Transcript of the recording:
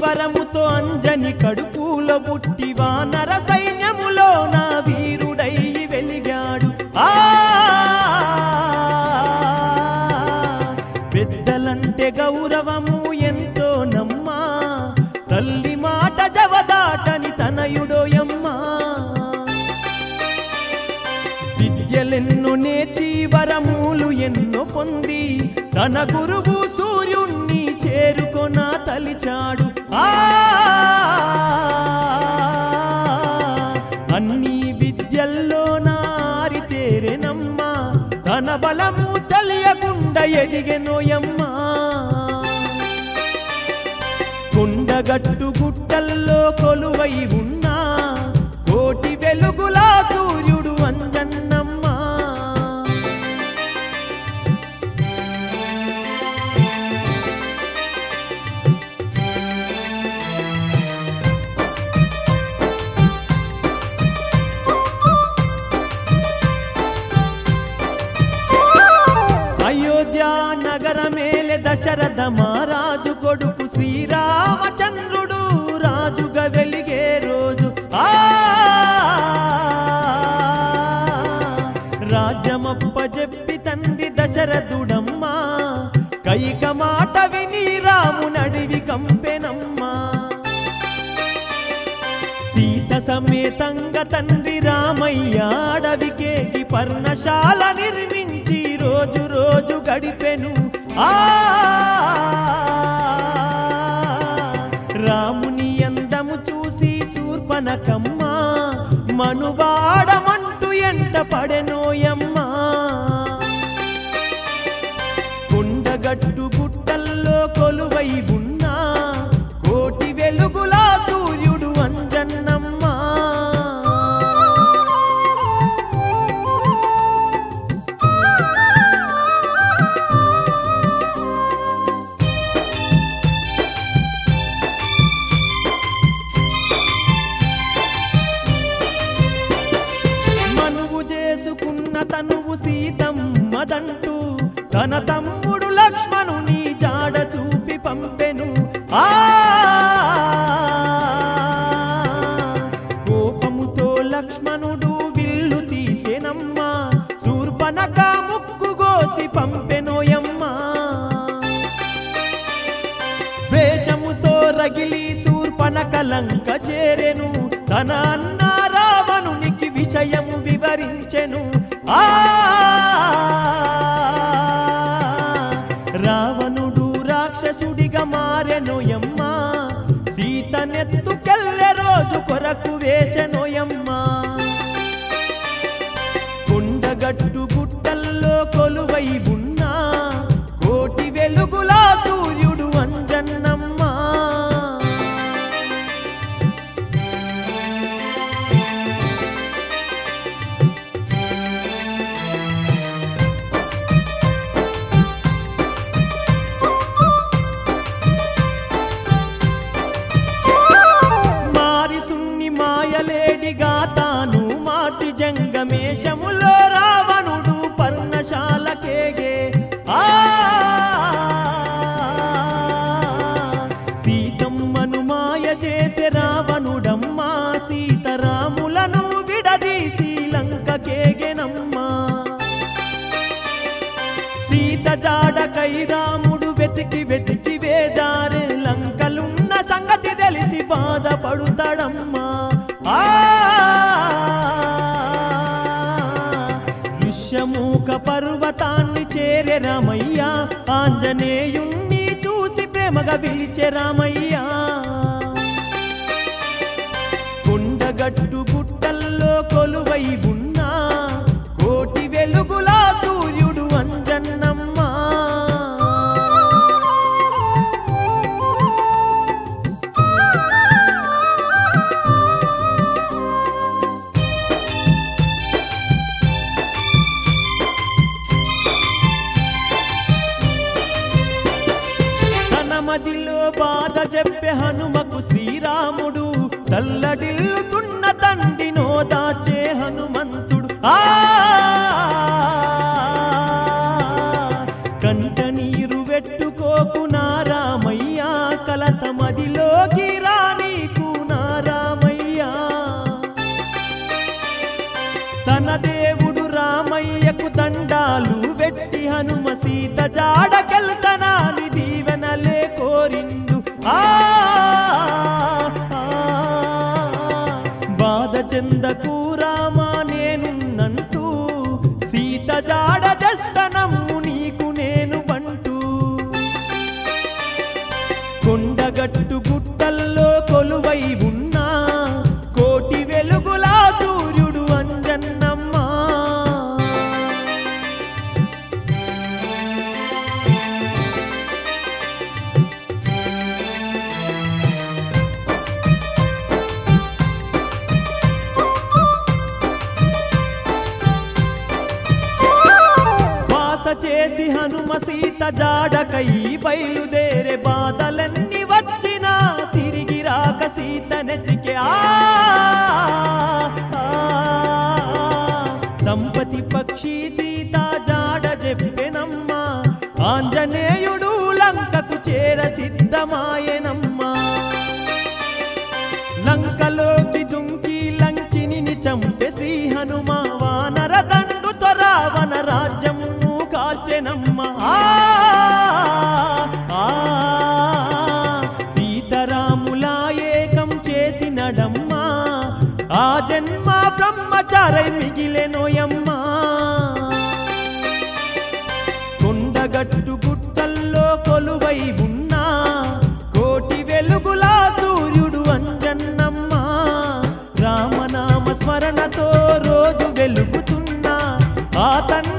వరముతో అంజని కడుపులో పుట్టి వానర సైన్యములో నా వీరుడై వెలిగాడు. పెద్దలంటే గౌరవము ఎంతో నమ్మా, తల్లి మాట జవదాటని తనయుడోయమ్మా. విద్యలెన్నో నేర్చి వరములు ఎన్నో పొంది తన గురువు సూర్యుణ్ణి చేరుకొన తలిచాడు. అన్ని విద్యల్లో నారితేరెనమ్మా, తన బలము తెలియకుండా ఎదిగెనోయమ్మా. కొండగట్టు గుట్టల్లో కొలువై ఉన్నా కోటి వెలుగులా సూర్యుడు అంజన్నమ్మా. అయోధ్య నగరమేలే దశరథ మహారాజు కొడుకు శ్రీరామచంద్రుడు రాజుగా వెలిగే రోజు. రాజ్యమప్ప చెప్పి తండ్రి దశరథుడమ్మా, కైక మాట విని రామునడివి కంపెనమ్మా. సీత సమేతంగా తండ్రి రామయ్య అడవికేకి పర్ణశాల నిర్మించి రోజు రోజు గడిపెను. రాముని అందము చూసి శూర్పణఖమ్మ మనువాడమంటూ ఎంట పడెనోయమ్మా. కొండగట్టు గుట్టల్లో కొలువై ఉన్నా కోటి వెలుగులా సూర్యుడు అంజన్నమ్మా. తనువు సీతమ్మదంటూ తన తమ్ముడు లక్ష్మణుని జాడ చూపి పంపెను. కోపముతో లక్ష్మణుడు విల్లు తీసెనమ్మా, శూర్పణఖ ముక్కుగోసి పంపెనోయమ్మా. వేషముతో రగిలి శూర్పణఖ లంక చేరెను, తన అన్న రావణునికి విషయము వివరించెను. రావణుడు రాక్షసుడిగా మారెనోయమ్మా, సీతనెత్తుకెళ్ళే రోజు కొరకు వేచెనోయమ్మా. కొండగట్టు గుట్టల్లో కొలువై ఉన్నా కోటి వెలుగులా సూర్యుడు అంజన్నమ్మా. మాయలేడిగా తాను మార్చి జంగమేశములో రావణుడు పర్ణశాలకేగే. సీతమ్మను మాయ చేసే రావణుడమ్మా, సీతారాములను విడదీసి లంకకేగెనమ్మా. సీత జాడకై రాముడు వెతికి వెతికి వేజారే, లంకలున్న సంగతి తెలిసి బాధపడుతాడమ్మా. ఋష్యమూక పర్వతాన్ని చేరే రామయ్య, ఆంజనేయుణ్ణి చూసి ప్రేమగా పిలిచే రామయ్య. కొండగట్టు గుట్టల్లో కొలువై ఉన్నా కోటి వెలుగులా సూర్యుడు అంజన్నమ్మా. మదిలో బాధ చెప్పే హనుమకు శ్రీరాముడు, తల్లడిల్లుతున్న తండ్రి నోదాచే హనుమంతుడు. కంట నీరు వెట్టుకోకు నా రామయ్య, కలత మదిలోకి హనుమ సీత జాడకెళ్తనాని దీవెనలే కోరిండు బాధ చెందకు రామా నేనున్నంటూ సీత జాడ దస్తనమ్ము నీకు నేను బంటూ కొండగట్టు గుట్టల్లో కొలువై ఉన్నా కోటి వెలుగులా సూర్యుడు అంజన్నమ్మ వాస చేసి హనుమ సీత జాడకై బయలుదేరే బాధలన్నీ వచ్చినా తిరిగి రాక సీత నెతికే సంపతి పక్షి సీత జాడ చెప్పెనమ్మ ఆంజనేయుడు లంకకు చేర సిద్ధమాయనమ్మా లంకలోకి దుంకి లంకిని చంపేసి హనుమ వానర దండుతో రావణ రాజ్యము కాల్చెనమ్మ సీతారాముల ఏకం చేసినడమ్మా ఆ జన్మ బ్రహ్మచారై మిగిలెనోయమ్మా కొండగట్టు గుట్టల్లో కొలువై ఉన్నా కోటి వెలుగులా సూర్యుడు అంజన్నమ్మ రామనామ స్మరణతో రోజు వెలుగుతున్నా ఆ తన్న